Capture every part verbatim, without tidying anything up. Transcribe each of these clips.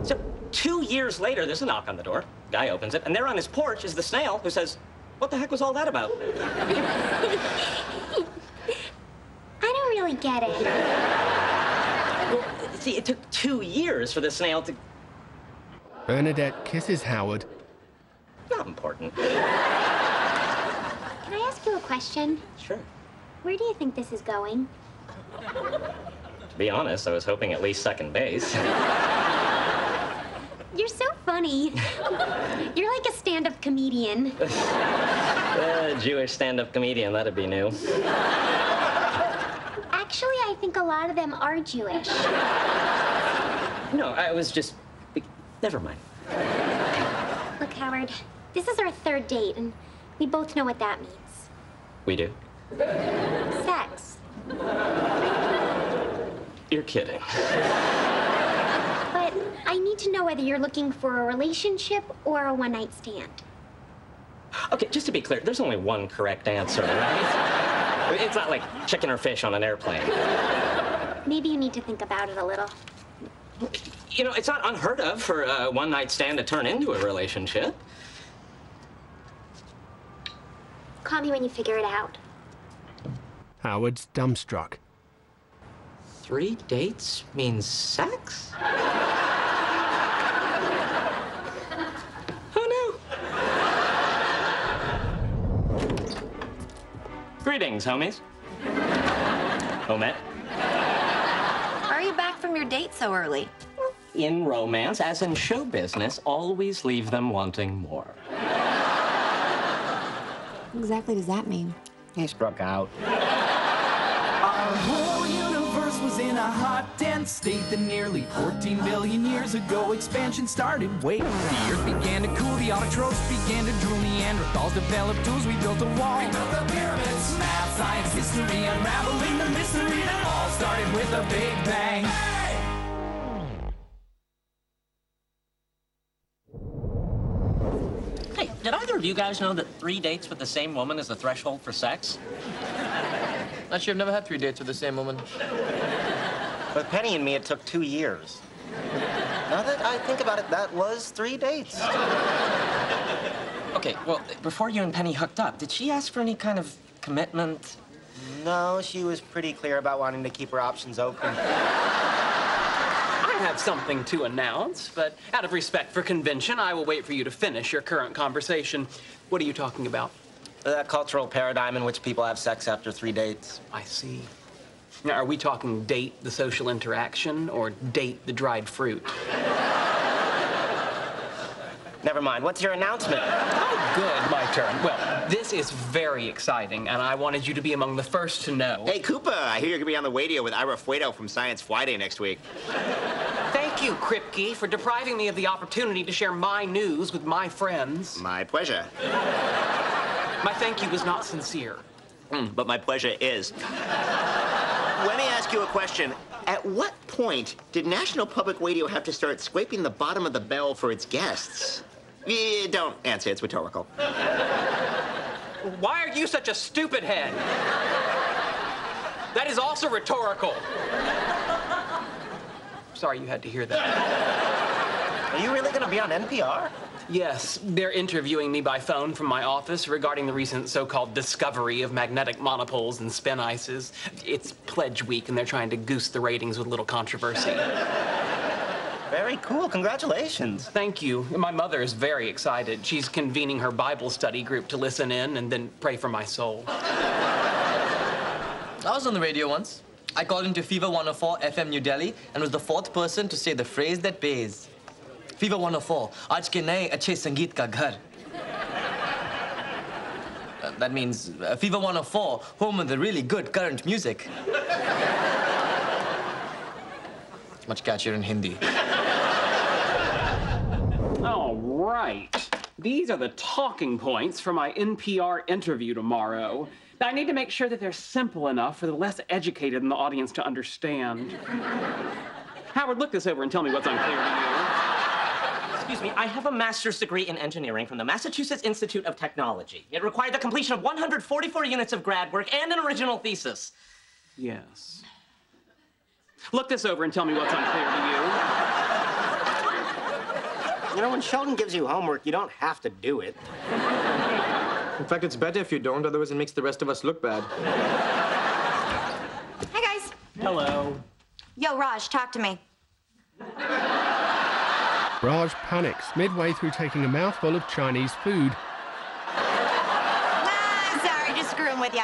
So two years later, there's a knock on the door. Guy opens it, and there on his porch is the snail who says, "What the heck was all that about?" I don't really get it. Well, see, it took two years for the snail to... Bernadette kisses Howard. Not important. Can I ask you a question? Sure. Where do you think this is going? To be honest, I was hoping at least second base. You're so funny. You're like a stand-up comedian. uh, Jewish stand-up comedian, that'd be new. Actually, I think a lot of them are Jewish. No, I was just... Never mind. Look, Howard, this is our third date, and we both know what that means. We do? Sex. You're kidding. But I need to know whether you're looking for a relationship or a one-night stand. Okay, just to be clear, there's only one correct answer, right? It's not like chicken or fish on an airplane. Maybe you need to think about it a little. You know, it's not unheard of for a one-night stand to turn into a relationship. Call me when you figure it out. Howard's dumbstruck. Three dates means sex? Who knew? Greetings, homies. Homette. Are you back from your date so early? In romance, as in show business, always leave them wanting more. What exactly does that mean? He struck out. Our whole universe was in a hot, dense state that nearly fourteen billion years ago expansion started. Wait, the earth began to cool, the autotrophs began to drool, Neanderthals developed tools, we built a wall. We built the pyramids, math, science, history, unraveling the mystery that all started with a big bang. Hey, did either of you guys know that three dates with the same woman is the threshold for sex? Actually, I've never had three dates with the same woman. With Penny and me, it took two years. Now that I think about it, that was three dates. Okay, well, before you and Penny hooked up, did she ask for any kind of commitment? No, she was pretty clear about wanting to keep her options open. I have something to announce, but out of respect for convention, I will wait for you to finish your current conversation. What are you talking about? That cultural paradigm in which people have sex after three dates. I see. Now, are we talking date the social interaction or date the dried fruit? Never mind. What's your announcement? Oh, good. My turn. Well, this is very exciting, and I wanted you to be among the first to know. Hey, Koopa, I hear you're going to be on the radio with Ira Fuedo from Science Friday next week. Thank you, Kripke, for depriving me of the opportunity to share my news with my friends. My pleasure. My thank you was not sincere. Mm, but my pleasure is. Let me ask you a question. At what point did National Public Radio have to start scraping the bottom of the bell for its guests? Eh, don't answer, it's rhetorical. Why are you such a stupid head? That is also rhetorical. Sorry you had to hear that. Are you really gonna be on N P R? Yes, they're interviewing me by phone from my office regarding the recent so-called discovery of magnetic monopoles and spin ices. It's Pledge Week, and they're trying to goose the ratings with a little controversy. Very cool. Congratulations. Thank you. My mother is very excited. She's convening her Bible study group to listen in and then pray for my soul. I was on the radio once. I called into Fever one oh four F M New Delhi and was the fourth person to say the phrase that pays. Fever one oh four, aaj ke naye achhe sangeet ka ghar. Uh, that means uh, Fever one oh four, home of the really good current music. Much catchier in Hindi. All right. These are the talking points for my N P R interview tomorrow. Now, I need to make sure that they're simple enough for the less educated in the audience to understand. Howard, look this over and tell me what's unclear to you. Excuse me, I have a master's degree in engineering from the Massachusetts Institute of Technology. It required the completion of one hundred forty-four units of grad work and an original thesis. Yes. Look this over and tell me what's unclear to you. You know, when Sheldon gives you homework, you don't have to do it. In fact, it's better if you don't, otherwise it makes the rest of us look bad. Hi, guys. Hello. Yo, Raj, talk to me. Raj panics midway through taking a mouthful of Chinese food. Ah, sorry, just screwing with you.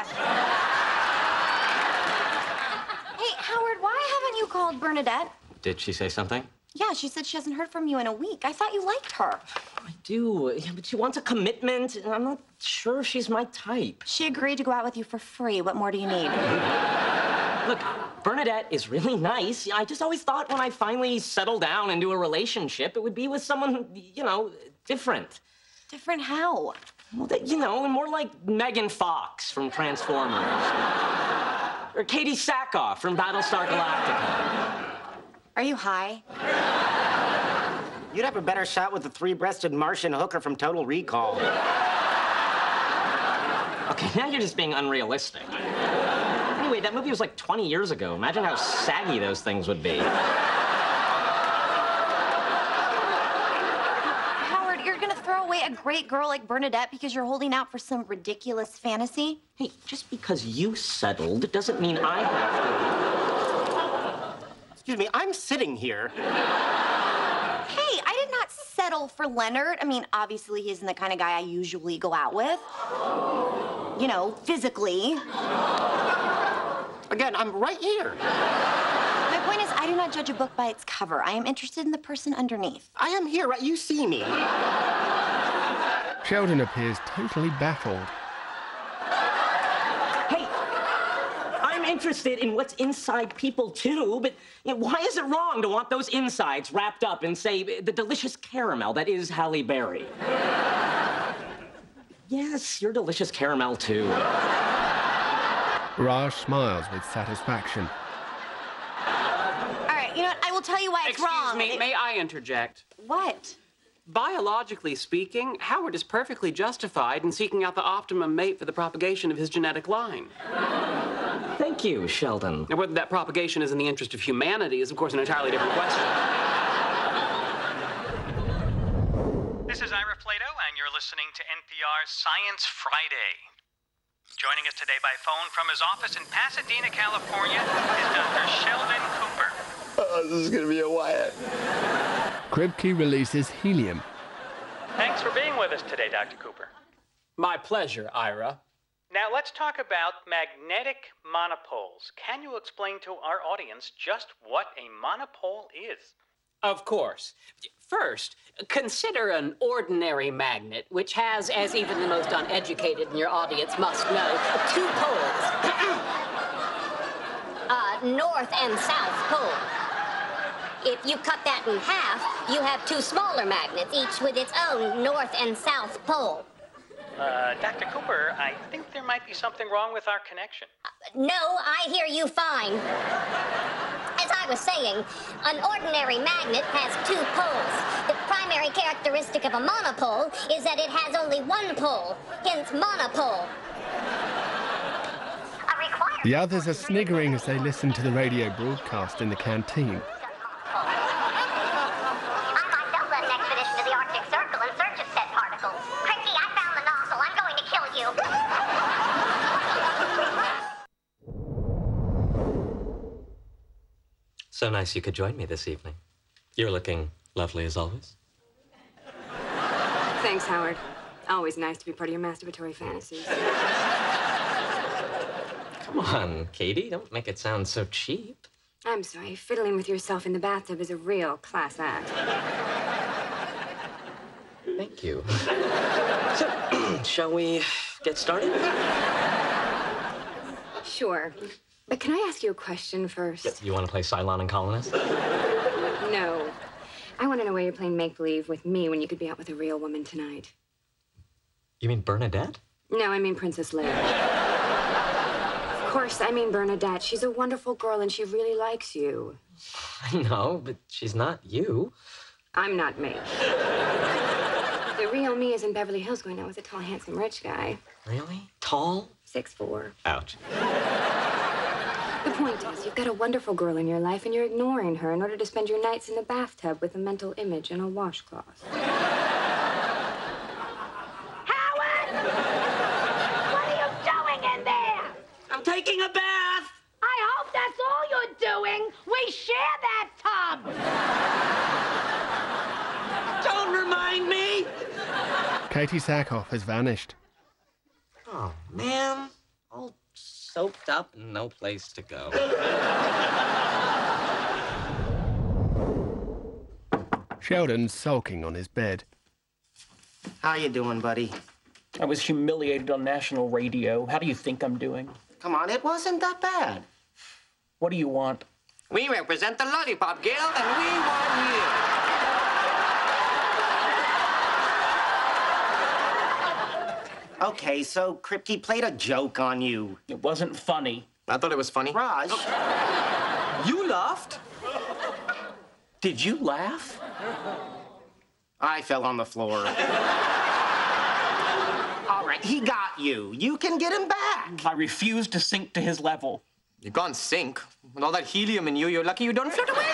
Hey, Howard, why haven't you called Bernadette? Did she say something? Yeah, she said she hasn't heard from you in a week. I thought you liked her. I do, yeah, but she wants a commitment, and I'm not sure she's my type. She agreed to go out with you for free. What more do you need? Look, Bernadette is really nice. I just always thought when I finally settle down into a relationship, it would be with someone, you know, different. Different how? Well, that, you know, more like Megan Fox from Transformers. Or Katie Sackhoff from Battlestar Galactica. Are you high? You'd have a better shot with the three-breasted Martian hooker from Total Recall. Okay, now you're just being unrealistic. Anyway, that movie was like twenty years ago. Imagine how saggy those things would be. Howard, you're gonna throw away a great girl like Bernadette because you're holding out for some ridiculous fantasy? Hey, just because you settled doesn't mean I have to. Excuse me, I'm sitting here. Hey, I did not settle for Leonard. I mean, obviously, he isn't the kind of guy I usually go out with. You know, physically. Again, I'm right here. My point is, I do not judge a book by its cover. I am interested in the person underneath. I am here, right? You see me. Sheldon appears totally baffled. Hey, I'm interested in what's inside people, too, but you know, why is it wrong to want those insides wrapped up in, say, the delicious caramel that is Halle Berry? Yes, you're delicious caramel, too. Raj smiles with satisfaction. All right, you know what? I will tell you why it's Excuse wrong. me, It- may I interject? What? Biologically speaking, Howard is perfectly justified in seeking out the optimum mate for the propagation of his genetic line. Thank you, Sheldon. Now, whether that propagation is in the interest of humanity is, of course, an entirely different question. This is Ira Flato, and you're listening to N P R's Science Friday. Joining us today by phone from his office in Pasadena, California, is Doctor Sheldon Cooper. Oh, this is gonna be a Wyatt. Kripke releases helium. Thanks for being with us today, Doctor Cooper. My pleasure, Ira. Now let's talk about magnetic monopoles. Can you explain to our audience just what a monopole is? Of course. First, consider an ordinary magnet, which has, as even the most uneducated in your audience must know, two poles. uh, north and south pole. If you cut that in half, you have two smaller magnets, each with its own north and south pole. Uh, Doctor Cooper, I think there might be something wrong with our connection. Uh, no, I hear you fine. As I was saying, an ordinary magnet has two poles. The primary characteristic of a monopole is that it has only one pole, hence monopole. The others are sniggering as they listen to the radio broadcast in the canteen. I myself led an expedition to the Arctic Circle in search of said particles. Kripke, I found the nozzle. I'm going to kill you. So nice you could join me this evening. You're looking lovely as always. Thanks, Howard. Always nice to be part of your masturbatory fantasies. Come on, Katie, don't make it sound so cheap. I'm sorry, fiddling with yourself in the bathtub is a real class act. Thank you. So, shall we get started? Sure. But can I ask you a question first? You want to play Cylon and Colonist? No. I want to know why you're playing make-believe with me when you could be out with a real woman tonight. You mean Bernadette? No, I mean Princess Leia. Of course, I mean Bernadette. She's a wonderful girl and she really likes you. I know, but she's not you. I'm not me. The real me is in Beverly Hills going out with a tall, handsome, rich guy. Really? Tall? six foot four. Ouch. The point is, you've got a wonderful girl in your life, and you're ignoring her in order to spend your nights in the bathtub with a mental image and a washcloth. Howard! What are you doing in there? I'm taking a bath. I hope that's all you're doing. We share that tub. Don't remind me. Katie Sackhoff has vanished. Oh, man. All soaked up and no place to go. Sheldon's sulking on his bed. How you doing, buddy? I was humiliated on national radio. How do you think I'm doing? Come on, it wasn't that bad. What do you want? We represent the Lollipop Guild, and we want you. Okay, so Kripke played a joke on you. It wasn't funny. I thought it was funny. Raj. You laughed? Did you laugh? I fell on the floor. All right, he got you. You can get him back. I refuse to sink to his level. You can't sink. With all that helium in you, you're lucky you don't float away.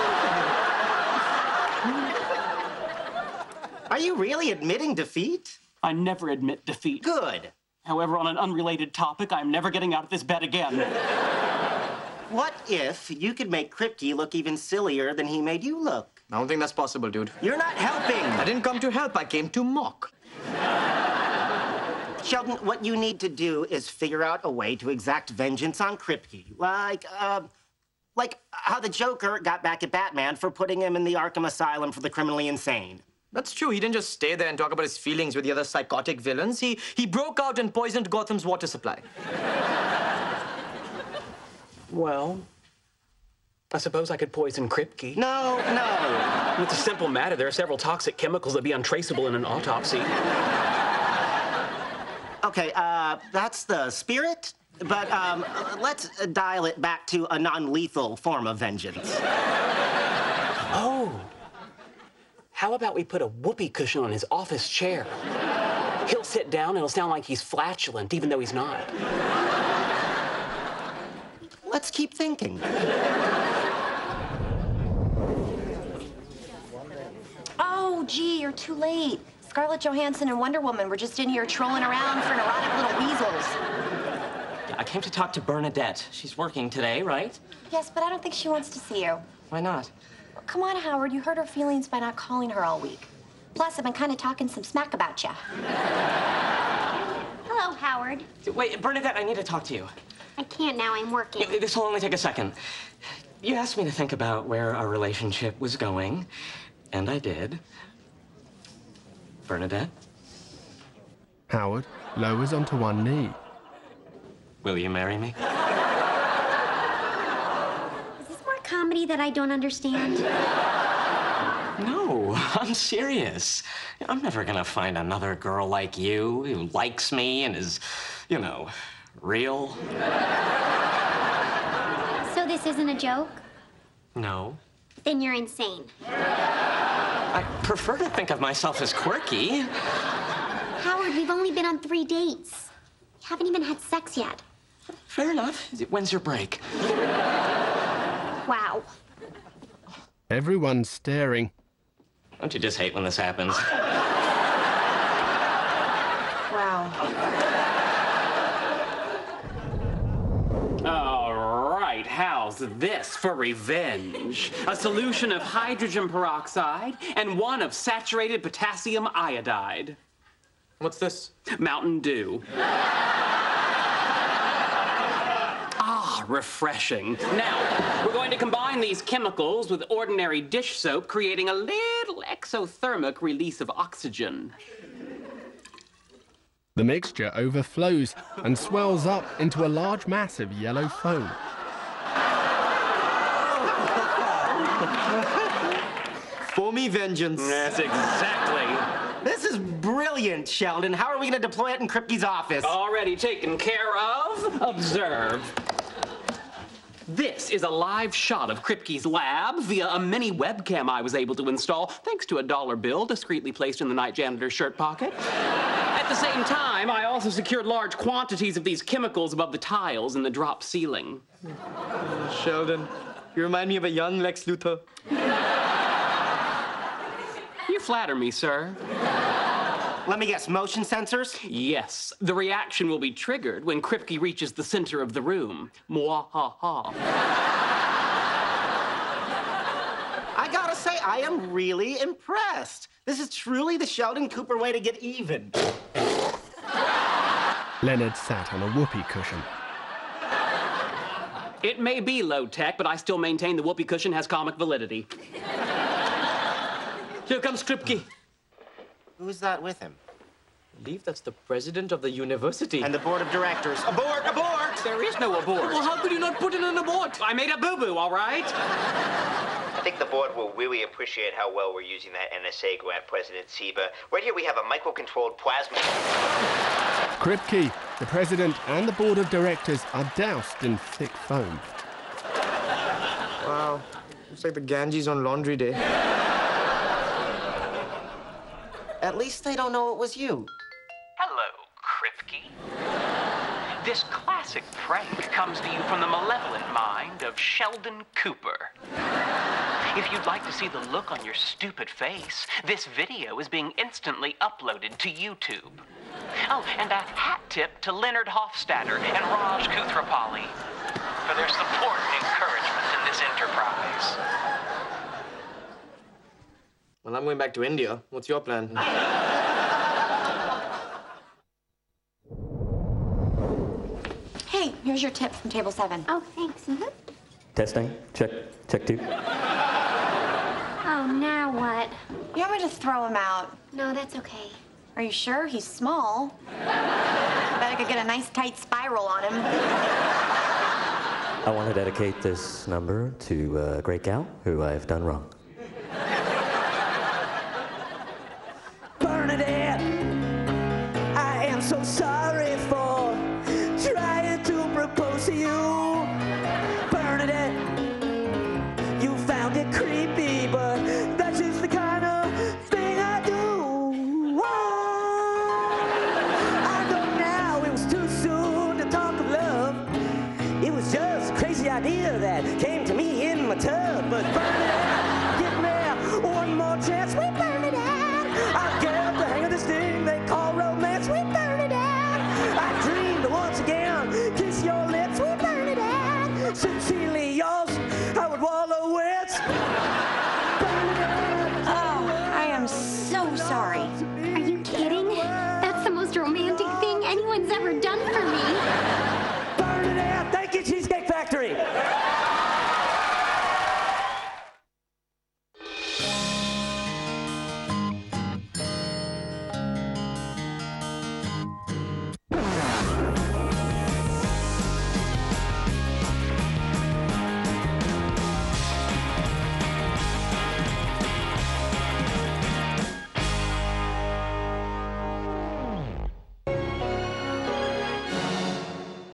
Are you really admitting defeat? I never admit defeat. Good. However, on an unrelated topic, I'm never getting out of this bed again. What if you could make Kripke look even sillier than he made you look? I don't think that's possible, dude. You're not helping. I didn't come to help. I came to mock. Sheldon, what you need to do is figure out a way to exact vengeance on Kripke. Like, uh, like how the Joker got back at Batman for putting him in the Arkham Asylum for the criminally insane. That's true. He didn't just stay there and talk about his feelings with the other psychotic villains. He, he broke out and poisoned Gotham's water supply. Well, I suppose I could poison Kripke. No, no. It's a simple matter. There are several toxic chemicals that be untraceable in an autopsy. Okay, uh, that's the spirit, but um, let's dial it back to a non-lethal form of vengeance. Oh. How about we put a whoopee cushion on his office chair? He'll sit down and it'll sound like he's flatulent, even though he's not. Let's keep thinking. Oh, gee, you're too late. Scarlett Johansson and Wonder Woman were just in here trolling around for neurotic little weasels. I came to talk to Bernadette. She's working today, right? Yes, but I don't think she wants to see you. Why not? Come on, Howard. You hurt her feelings by not calling her all week. Plus, I've been kind of talking some smack about you. Hello, Howard. Wait, Bernadette, I need to talk to you. I can't now. I'm working. This will only take a second. You asked me to think about where our relationship was going, and I did. Bernadette? Howard lowers onto one knee. Will you marry me? Is this more comedy that I don't understand? No, I'm serious. I'm never gonna find another girl like you who likes me and is, you know, real. So this isn't a joke? No. Then you're insane. I prefer to think of myself as quirky. Howard, we've only been on three dates. We haven't even had sex yet. Fair enough. When's your break? Wow. Everyone's staring. Don't you just hate when this happens? Wow. All right, how's this for revenge? A solution of hydrogen peroxide and one of saturated potassium iodide. What's this? Mountain Dew. Ah, refreshing. Now, we're going to combine these chemicals with ordinary dish soap, creating a little exothermic release of oxygen. The mixture overflows and swells up into a large mass of yellow foam. Foamy vengeance. That's exactly. This is brilliant, Sheldon. How are we going to deploy it in Kripke's office? Already taken care of. Observe. This is a live shot of Kripke's lab via a mini webcam I was able to install thanks to a dollar bill discreetly placed in the night janitor's shirt pocket. At the same time, I also secured large quantities of these chemicals above the tiles in the drop ceiling. Oh, Sheldon, you remind me of a young Lex Luthor. You flatter me, sir. Let me guess, motion sensors? Yes. The reaction will be triggered when Kripke reaches the center of the room. Mwahaha. I gotta say, I am really impressed. This is truly the Sheldon Cooper way to get even. Leonard sat on a whoopee cushion. It may be low-tech, but I still maintain the whoopee cushion has comic validity. Here comes Kripke. Who's that with him? I believe that's the president of the university. And the board of directors. Abort! Abort! There is no abort. Well, how could you not put in an abort? I made a boo-boo, all right? I think the board will really appreciate how well we're using that N S A grant, President Siva. Right here we have a micro-controlled plasma. Kripke, the president and the board of directors are doused in thick foam. Wow. Looks like the Ganges on laundry day. At least they don't know it was you. Hello, Kripke. This classic prank comes to you from the malevolent mind of Sheldon Cooper. If you'd like to see the look on your stupid face, this video is being instantly uploaded to YouTube. Oh, and a hat tip to Leonard Hofstadter and Raj Koothrappali for their support and encouragement in this enterprise. Well, I'm going back to India. What's your plan? Hey, here's your tip from table seven. Oh, thanks. Mm-hmm. Testing. Check. Check two. Oh, now what? You want me to throw him out? No, that's okay. Are you sure? He's small. I bet I could get a nice tight spiral on him. I want to dedicate this number to a great gal who I've done wrong.